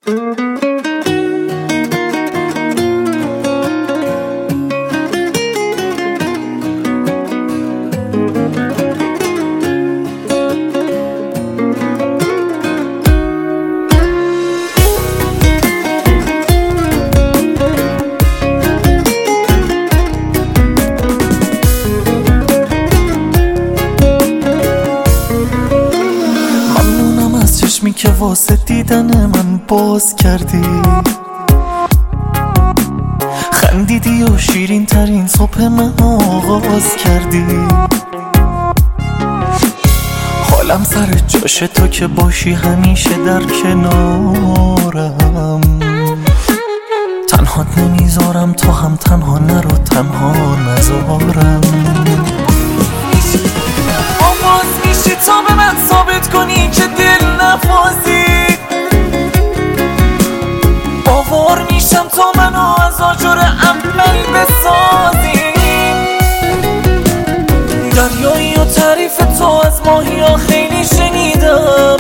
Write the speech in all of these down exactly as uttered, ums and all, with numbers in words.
چشمی که واسه دیدن من باز کردی، خندیدی و شیرین ترین صبح من آغاز کردی. حالم سر جاش تو که باشی همیشه در کنارم، تنهات نمیذارم تو هم تنها نرو تنها نذارم. آواز میشی تا به من ثابت کنی که دل نفازی، باور میشم تا منو از آجر عمل بسازی. دریایی و تعریف تو از ماهی ها خیلی شنیدم،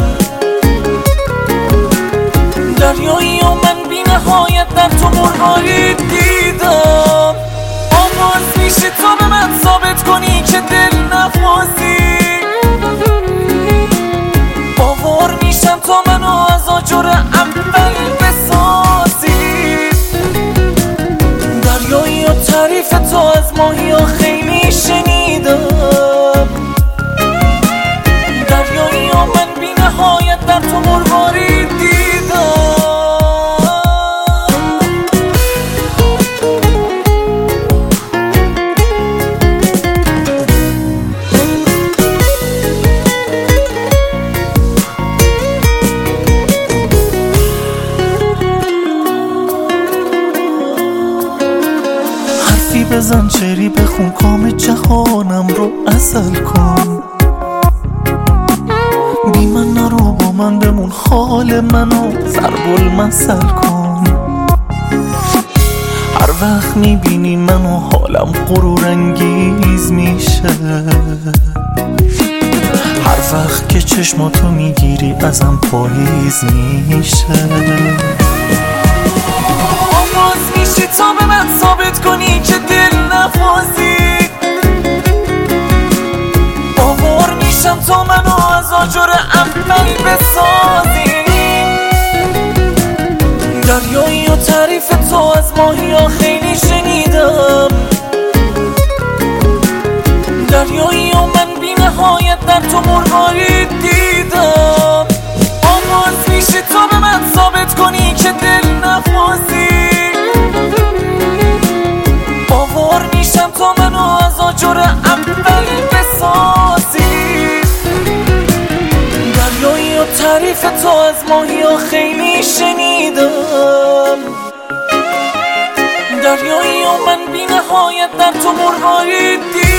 دریایی و من بی نهایت در تو مرغاری دیدم. آواز میشی تا به من ثابت کنی که دل نفازی، باور میشم تا منو از آجر عمل بسازی. دریایی و تعریف تو از ماهی ها خیلی شنیدم، دریایی و من بی نهایت در تو مرغاری دیدم. بزن شعری بخون کام جهانم رو عسل کن، بی من نرو با من بمون حال منو ضرب المثل کن. هر وقت میبینی منو حالم غرور انگیز میشه، هر وقت که چشماتو میگیری ازم پاییز میشه. آواز میشی تا به من ثابت کنی که دل نفازی، باور میشم تا منو از آجر عمل بسازی. دریایی و تعریف تو از ماهی ها خیلی شنیدم، دریایی و من بی نهایت در تو مرغاری دیدم. آواز میشی تا به من ثابت کنی که دل نفازی، باور میشم تا منو از آجر عمل بسازی. دریایی و تعریف تو از ماهی ها خیلی شنیدم، دریایی و من بی نهایت در تو مرغاری دیدم.